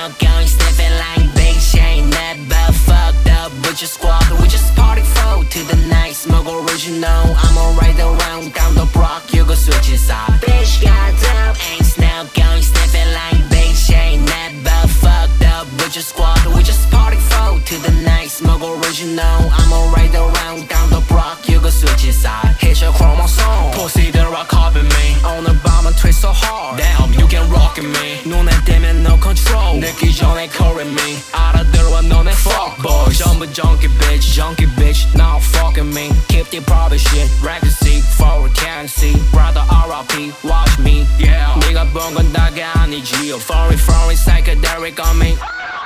now going sniffing like big shame. Never fucked up with your squad. We just party flow to the night, smoke original. I'ma ride around down the block, you go switch it up. Bitch got dope, ain't now going sniffing like big shame. Never fucked up with your squad. We just party flow to the night, smoke original. I'ma ride around down the block, you go switch it up. Hit your chromosome, pussy then rock up in me. On the bomb and twist so hard, damn you can rock in me. 눈에 띄면 no control, 늦기 전에 call me. 알아들어 너네 fuck boys, 전부 junkie bitch, now fucking me. Keep the private shit, legacy for a cancy. Brother RIP, watch me, yeah. 네가 본 건 다가 아니지. Foreign psychedelic on me.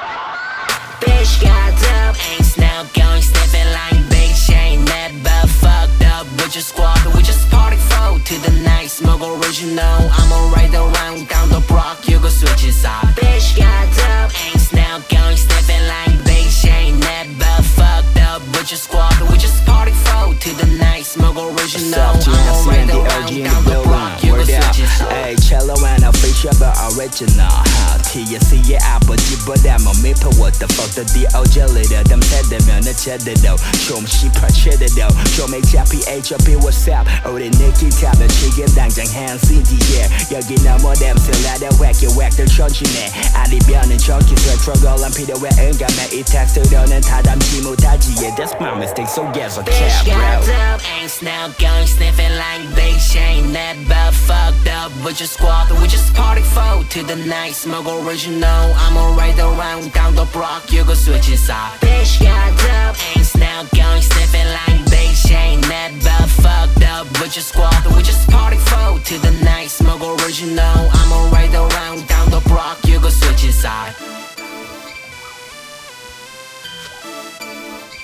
Bitch got dope, ain't now going sniffing like big shame. Never fucked up with your squad. We just party flow to the night, smoke original. I'ma ride around down the block, you go switch it up. Bitch got dope, ain't now going sniffing like big shame. Never fucked up with your squad. We just party flow to the night, smoke original. I'ma ride around down the block, you go switch it up. Hey, cello and a feature but original. TSC의 아버지보다 못 미쳐. What the fuck the DOJ를 덤새대면은 제대로 좀 씹어 제대로 좀 HRP what's up 우리 느끼 타면 지금 당장 hands in the air 여기 넘어 냄새나다 whack들 천지네 아니면은 전기세 struggle 안 필요해 응감해 이 텍스트로는 다 담지 못하지 yeah that's my mistake so yes I Bitch care got bro dope, ain't now going sniffing like big shame. Never fucked up with your squad. We just party flow to the night, smoke original. I'ma ride around down the block, you go switch it up. Bitch got dope, ain't now going sniffing like big shame. Never fucked up with your squad. We just party flow to the night, smoke original. I'ma ride around down the block, you go switch it up.